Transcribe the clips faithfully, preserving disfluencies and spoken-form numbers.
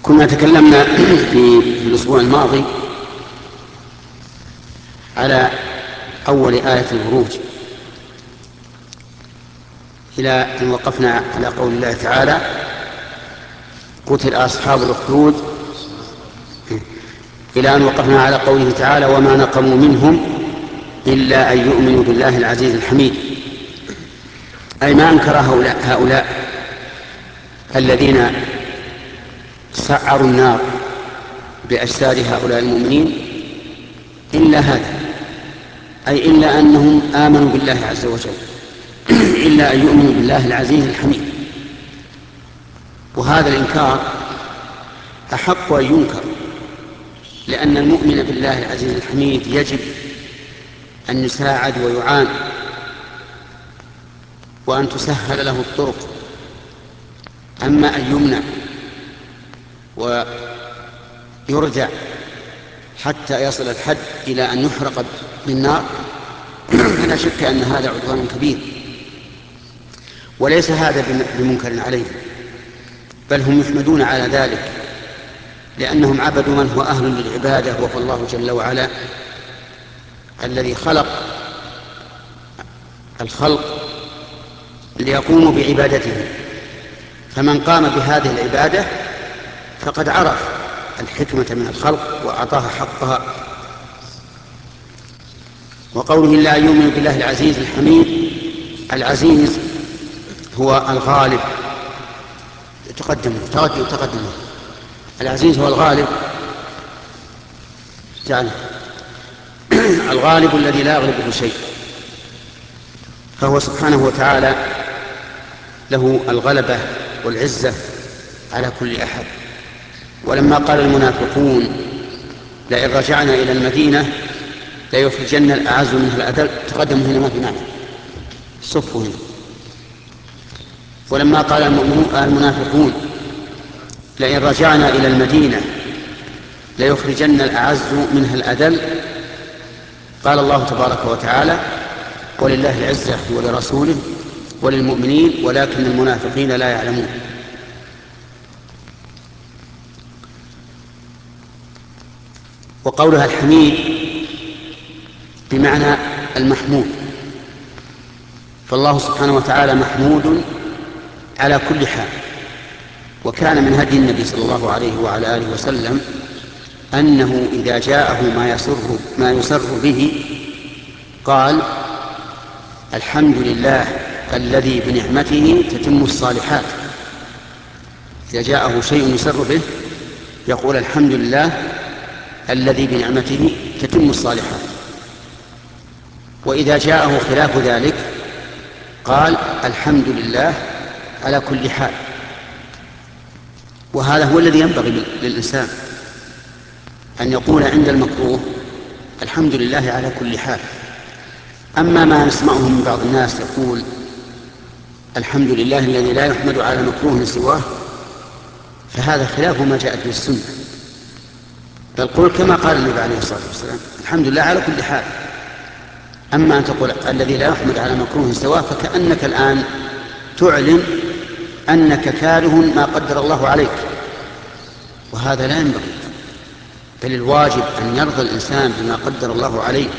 كنا تكلمنا في الأسبوع الماضي على أول آية البروج إلى أن وقفنا على قول الله تعالى: قتل أصحاب الأخدود، إلى أن وقفنا على قوله تعالى: وما نقموا منهم إلا أن يؤمنوا بالله العزيز الحميد. أي ما أنكر هؤلاء, هؤلاء الذين سعروا النار بأجساد هؤلاء المؤمنين إلا هذا، أي إلا أنهم آمنوا بالله عز وجل، إلا أن يؤمنوا بالله العزيز الحميد. وهذا الإنكار أحق أن ينكر، لأن المؤمن بالله العزيز الحميد يجب أن يساعد ويعان، وأن تسهل له الطرق. أما أن يمنع ويرجع حتى يصل الحد إلى أن يحرق بالنار فلا شك أن هذا عدوان كبير، وليس هذا بمنكر عليه، بل هم يحمدون على ذلك، لأنهم عبدوا من هو أهل للعبادة، وهو الله جل وعلا الذي خلق الخلق ليقوموا بعبادته. فمن قام بهذه العبادة فقد عرف الحكمة من الخلق وأعطاها حقها. وقوله: لا يؤمن بالله العزيز الحميد، العزيز هو الغالب. تقدم تقدم تقدم العزيز هو الغالب، جعله الغالب الذي لا يغلبه شيء، فهو سبحانه وتعالى له الغلبة والعزة على كل أحد. ولما قال المنافقون: لئن رجعنا إلى المدينة ليخرجن الأعز منها الأذل، تقدم هنا ما في معنى، صفوا هنا. ولما قال المنافقون: لئن رجعنا إلى المدينة ليخرجن الأعز منها الأذل، قال الله تبارك وتعالى: ولله العزة ولرسوله وللمؤمنين ولكن المنافقين لا يعلمون. وقولها الحميد بمعنى المحمود، فالله سبحانه وتعالى محمود على كل حال. وكان من هدي النبي صلى الله عليه وعلى آله وسلم أنه إذا جاءه ما يسر, ما يسر به قال: الحمد لله الذي بنعمته تتم الصالحات. إذا جاءه شيء يسر به يقول: الحمد لله الذي بنعمته تتم الصالحات. وإذا جاءه خلاف ذلك قال: الحمد لله على كل حال. وهذا هو الذي ينبغي للإنسان، أن يقول عند المكروه: الحمد لله على كل حال. أما ما نسمعه من بعض الناس يقول: الحمد لله الذي لا يحمد على مكروه سواه، فهذا خلاف ما جاءت به السنة. بل قل كما قال النبي عليه الصلاة والسلام: الحمد لله على كل حال. أما أن تقول الذي لا يحمد على مكروه سواه، فكأنك الآن تعلن أنك كاره ما قدر الله عليك، وهذا لا ينبغي. بل الواجب أن يرضى الإنسان بما قدر الله عليه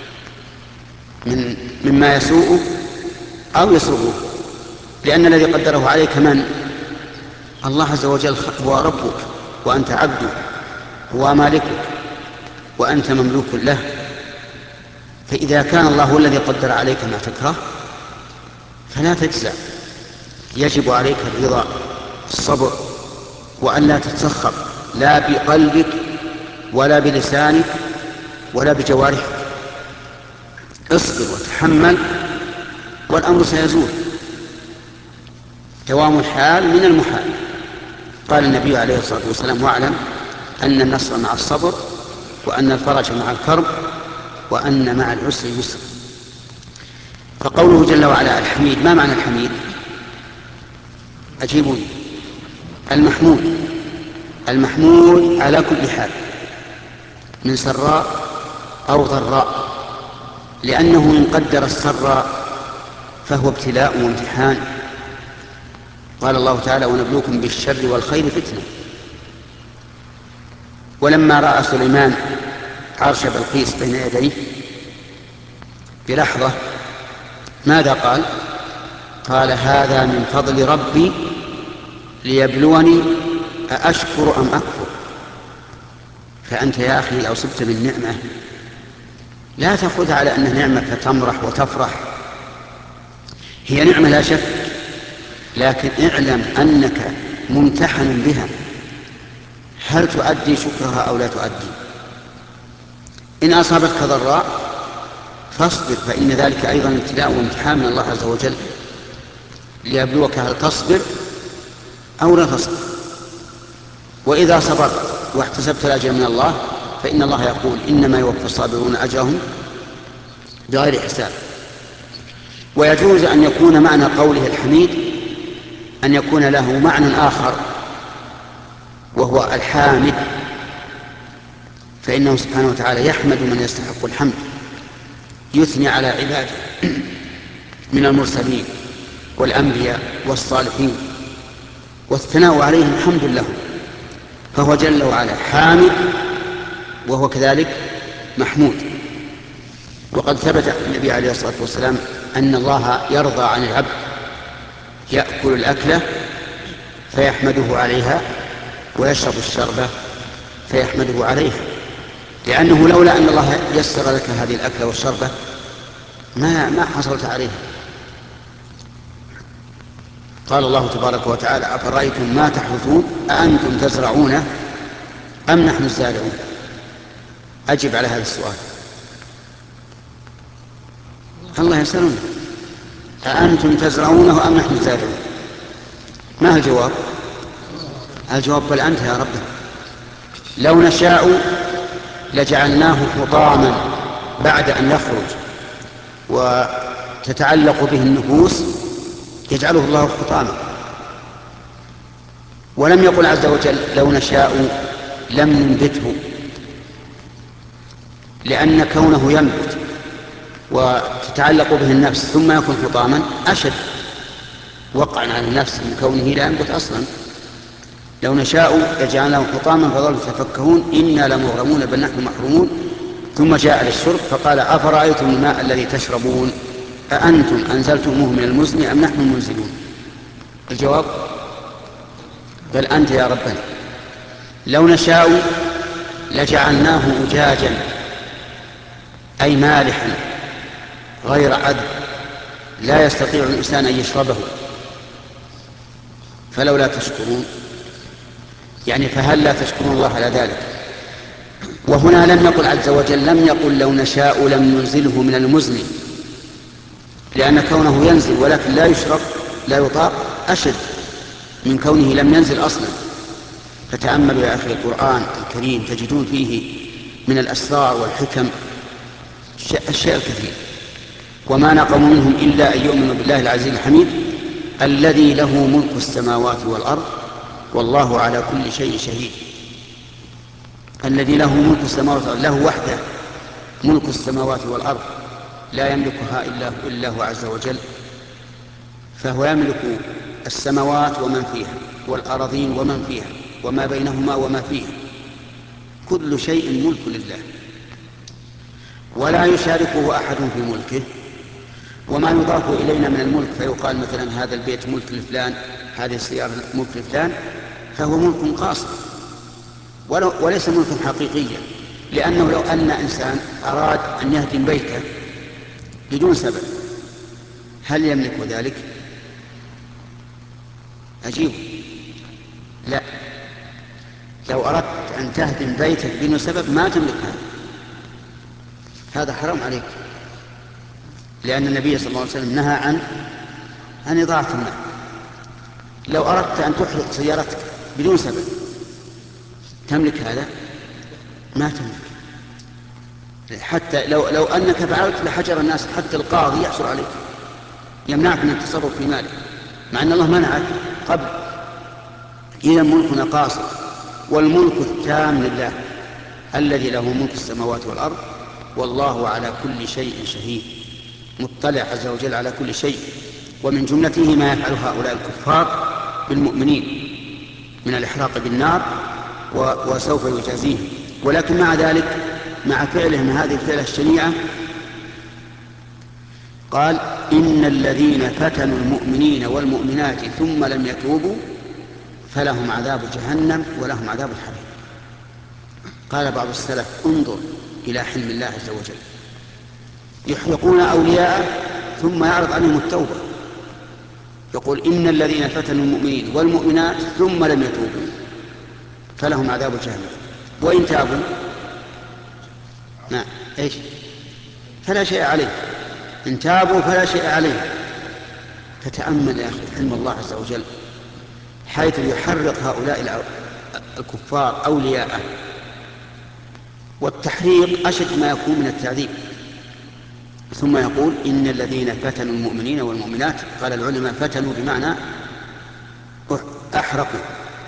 من مما يسوءه أو يسره، لأن الذي قدره عليك من؟ الله عز وجل، هو ربك وأنت عبده، هو مالكك وأنت مملوك له. فإذا كان الله هو الذي قدر عليك ما تكره فلا تجزع، يجب عليك الرضا الصبر، وأن لا تتسخط لا بقلبك ولا بلسانك ولا بجوارحك. اصبر وتحمل والأمر سيزول. دوام الحال من المحال. قال النبي عليه الصلاة والسلام: واعلم أن النصر مع الصبر، وأن الفرج مع الكرب، وأن مع العسر يسر. فقوله جل وعلا الحميد، ما معنى الحميد؟ أجيبوني. المحمود المحمود على كل حال، من سراء أو ضراء، لأنه إن قدر السراء فهو ابتلاء وامتحان. قال الله تعالى: ونبلوكم بالشر والخير فتنة. ولما رأى سليمان عرش بلقيس بين يديه بلحظة ماذا قال؟ قال هذا من فضل ربي ليبلوني أأشكر أم أكفر. فأنت يا أخي لو صبت بالنعمة لا تأخذها على أنها نعمة فتمرح وتفرح، هي نعمة لا شك، لكن اعلم أنك ممتحن بها، هل تؤدي شكرها أو لا تؤدي؟ إن أصابتك ضراء فاصبر، فإن ذلك أيضا ابتلاء وامتحان من الله عز وجل ليبلوك هل تصبر أو لا تصبر. وإذا صبرت واحتسبت الأجر من الله فإن الله يقول إنما يوفى الصابرون أجرهم بغير حساب. ويجوز أن يكون معنى قوله الحميد أن يكون له معنى آخر وهو الحامد، فإنه سبحانه وتعالى يحمد من يستحق الحمد، يثني على عباده من المرسلين والأنبياء والصالحين، والثناء عليهم حمد لهم، فهو جل وعلا حامد وهو كذلك محمود. وقد ثبت النبي عليه الصلاة والسلام أن الله يرضى عن العبد يأكل الأكلة فيحمده عليها ويشرب الشربة فيحمده عليها، لأنه لولا أن الله يسر لك هذه الأكلة والشربة ما ما حصلت عليها. قال الله تبارك وتعالى أفرأيتم ما تحرثون أأنتم تزرعونه أم نحن الزارعون؟ أجب على هذا السؤال. الله يسألنا أأنتم تزرعونه أم نحن الزارعون؟ ما الجواب؟ الجواب بل أنت يا رب. لو نشاء لجعلناه حطاما بعد أن يخرج وتتعلق به النفوس يجعله الله حطاما. ولم يقل عز وجل لو نشاء لم ننبته، لأن كونه ينبت وتتعلق به النفس ثم يكون حطاما أشد وقعا على النفس من كونه لا ينبت أصلا. لو نشاء لجعلناه حطاما فظلوا تفكهون إنا لمغرمون بل نحن محرومون. ثم جاء للشرب فقال أفرأيتم الماء الذي تشربون أأنتم أنزلتموه من المزن أم نحن المنزلون؟ الجواب بل أنت يا ربنا. لو نشاء لجعلناه أجاجا أي مالحا غير عذب لا يستطيع الإنسان أن يشربه، فلولا تشكرون، يعني فهل لا تشكرون الله على ذلك؟ وهنا لم يقل عز وجل لم يقل لو نشاء لم ننزله من المزن، لأن كونه ينزل ولكن لا يشرب لا يطاق أشد من كونه لم ينزل أصلا. فتأملوا يا أخي القرآن الكريم تجدون فيه من الأسرار والحكم الشيء الكثير. وما نقموا منهم إلا أن يؤمنوا بالله العزيز الحميد الذي له ملك السماوات والأرض والله على كل شيء شهيد. الذي له ملك السماوات والأرض، له وحده ملك السماوات والأرض لا يملكها إلا, إلا هو عز وجل، فهو يملك السماوات ومن فيها والأراضين ومن فيها وما بينهما وما فيها، كل شيء ملك لله ولا يشاركه أحد في ملكه. وما يضاف إلينا من الملك فيقال مثلا هذا البيت ملك لفلان، هذه السيارة ملك لفلان، فهو ملك قاصر وليس ملكا حقيقيا. لأنه لو أن إنسان أراد أن يهدم بيته بدون سبب هل يملك ذلك؟ أجيب لا. لو أردت أن تهدم بيتك بدون سبب ما تملك هذا، هذا حرام عليك، لأن النبي صلى الله عليه وسلم نهى عن عن إضاعة المال. لو أردت أن تحرق سيارتك بدون سبب تملك هذا؟ ما تملك. حتى لو, لو أنك فعلت لحجر الناس حتى القاضي يحصل عليك يمنعك من التصرف في مالك مع أن الله منعك قبل. إذا ملكنا قاصر، والملك التام لله الذي له ملك السماوات والأرض والله على كل شيء شهيد، مطلع عز وجل على كل شيء. ومن جملته ما يفعل هؤلاء الكفار بالمؤمنين من الإحراق بالنار وسوف يجازيهم. ولكن مع ذلك مع فعلهم هذه الفعلة الشنيعة قال إن الذين فتنوا المؤمنين والمؤمنات ثم لم يتوبوا فلهم عذاب جهنم ولهم عذاب الحريق. قال بعض السلف انظر إلى حلم الله عز وجل، يحرقون أولياء ثم يعرض عنهم التوبة، يقول إن الذين فتنوا المؤمنين والمؤمنات ثم لم يتوبوا فلهم عذاب جهنم وإن تابوا ما إيش فلا شيء عليه، إن تابوا فلا شيء عليه. فتأمل يا أخي حلم الله عز وجل حيث يحرق هؤلاء الكفار أولياءه، والتحريق أشد ما يكون من التعذيب. ثم يقول إن الذين فتنوا المؤمنين والمؤمنات، قال العلماء فتنوا بمعنى أحرقوا،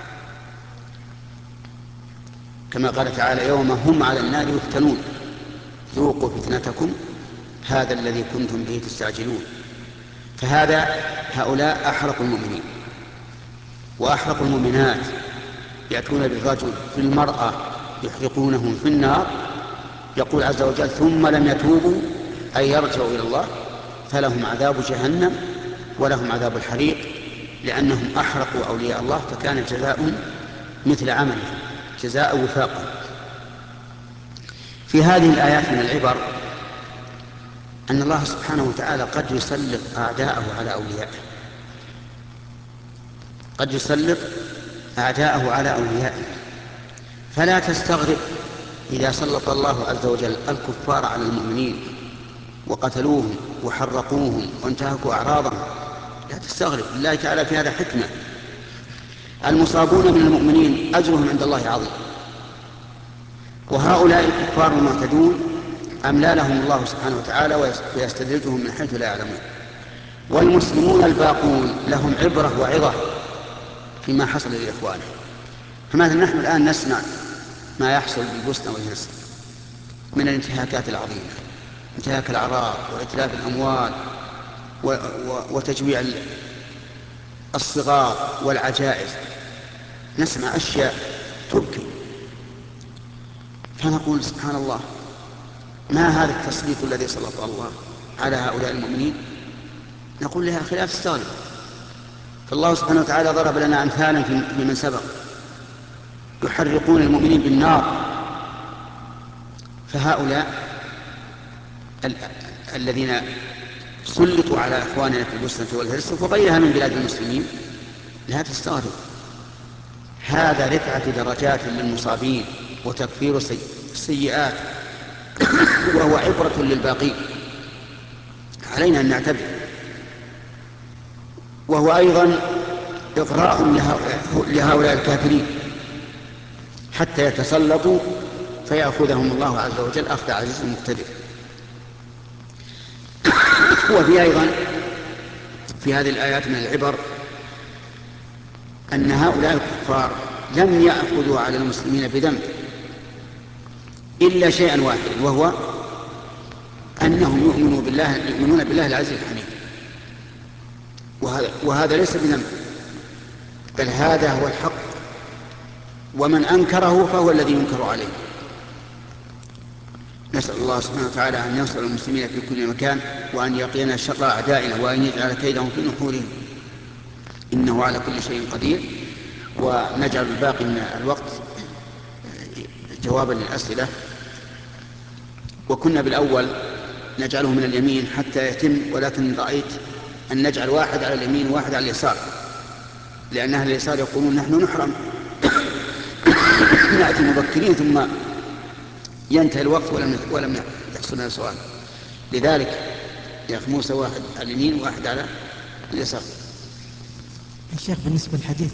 كما قال تعالى يوم هم على النار يفتنون ذوقوا فتنتكم هذا الذي كنتم به تستعجلون. فهذا هؤلاء أحرقوا المؤمنين وأحرقوا المؤمنات، يأتون بالرجل في المرأة يحرقونهم في النار. يقول عز وجل ثم لم يتوبوا أي يرجعوا إلى الله فلهم عذاب جهنم ولهم عذاب الحريق، لأنهم أحرقوا أولياء الله فكان جزاؤهم مثل عمله جزاء وفاقا. في هذه الآيات من العبر أن الله سبحانه وتعالى قد يسلط أعداءه على أوليائه، قد يسلط أعداءه على أوليائه. فلا تستغرب إذا سلط الله عز وجل الكفار على المؤمنين وقتلوهم وحرقوهم وانتهكوا أعراضهم، لا تستغرب، الله تعالى في هذا حكمة. المصابون من المؤمنين أجرهم عند الله عظيم، وهؤلاء الكفار المعتدون أملى لهم الله سبحانه وتعالى ويستدرجهم من حيث لا يعلمون. والمسلمون الباقون لهم عبرة وعظة فيما حصل لإخوانهم. فمثلا نحن الآن نسمع ما يحصل بالبوسنة والهرسك من الانتهاكات العظيمة، انتهاك الأعراض وإتلاف الأموال وتجويع الصغار والعجائز، نسمع أشياء تبكي، فنقول سبحان الله ما هذا التسليط الذي سلط الله على هؤلاء المؤمنين؟ نقول لها خلاف استغرب، فالله سبحانه وتعالى ضرب لنا أمثالا في من سبق يحرقون المؤمنين بالنار. فهؤلاء ال- الذين سلطوا على إخواننا في البوسنة والهرسك وغيرها من بلاد المسلمين لا تستغرب، هذا رفعة درجات للمصابين وتكفير السيئات وهو عبرة للباقين، علينا أن نعتبر. وهو أيضا إغراء لهؤلاء الكافرين حتى يتسلطوا فيأخذهم الله عز وجل أخذ عزيز مقتدر. وفي أيضا في هذه الآيات من العبر أن هؤلاء الكفار لم يأخذوا على المسلمين بذنب إلا شيئا واحدا، وهو أنهم يؤمنون بالله, يؤمنون بالله العزيز الحميد، وهذا, وهذا ليس بذنب، بل هذا هو الحق، ومن أنكره فهو الذي ينكر عليه. نسأل الله سبحانه وتعالى أن ينصر المسلمين في كل مكان، وأن يقينا شر أعدائنا، وأن يجعل كيدهم في نحورهم، إنه على كل شيء قدير. ونجعل الباقي من الوقت جوابا للأسئلة. وكنا بالأول نجعله من اليمين حتى يتم، ولكن رأيت أن نجعل واحد على اليمين وواحد على اليسار، لأن أهل اليسار يقولون نحن نحرم نأتي مبكرين ثم ينتهي الوقت ولم ولم يحصل لنا سؤال. لذلك يا أخي موسى واحد على اليمين وواحد على اليسار. الشيخ بالنسبة للحديث